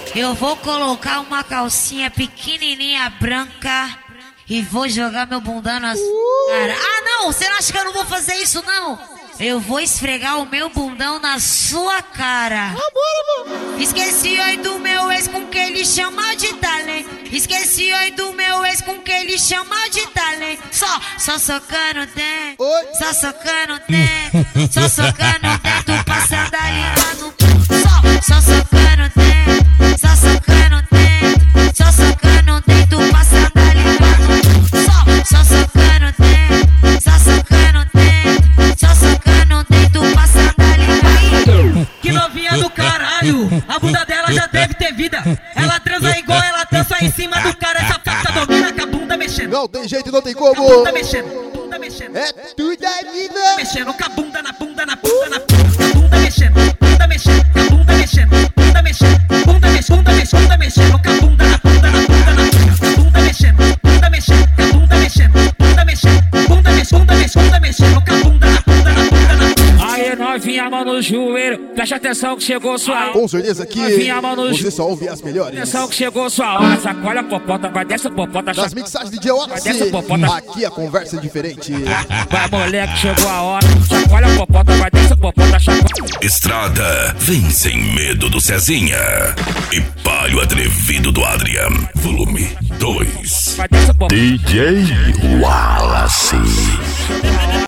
Eu vou colocar uma calcinha pequenininha branca e vou jogar meu bundão na sua cara. Ah, não! Você não acha que eu não vou fazer isso, não? Eu vou esfregar o meu bundão na sua cara. Esqueci oi do meu ex com que ele chama de talento. Esqueci oi do meu ex com que ele chama de talento. Só socando dentro, só socando dentro, só socando dentro, passando ali lá no só socando dentro, só socando dentro, só socando dentro, passando ali lá no só socando dentro, só socando dentro, só socando dentro, passando ali lá. Que novinha do caralho, a bunda dela já deve ter vida. Ela transa igual ela dança em cima do cara. Essa faca domina com a bunda mexendo. Não tem jeito, não tem como. Bunda mexendo, bunda mexendo. É tudo a vida. Mexendo com a bunda na bunda na bunda na bunda mexendo, bunda mexendo, com a bunda mexendo, bunda mexendo, bunda mexendo, bunda mexendo, bunda mexendo, com a bunda na bunda na bunda na bunda mexendo, bunda mexendo, com a bunda mexendo, bunda mexendo, bunda mexendo, bunda mexendo, com a bunda na bunda na bunda na. Aí novinha, mão no joelho, preste atenção que chegou sua hora. Com certeza que Novinha, mão no você só ouve as melhores. Atenção que chegou sua hora, sacolha a popota, vai dessa popota. Das mixagens de Oxy, aqui a conversa é diferente. Vai moleque, chegou a hora, chacoalha a popota, vai dessa popota, chacoalha. Estrada, vem sem medo do Cezinha e Palio Atrevido do Adrian, volume 2. Vai dessa popota. DJ Wallace.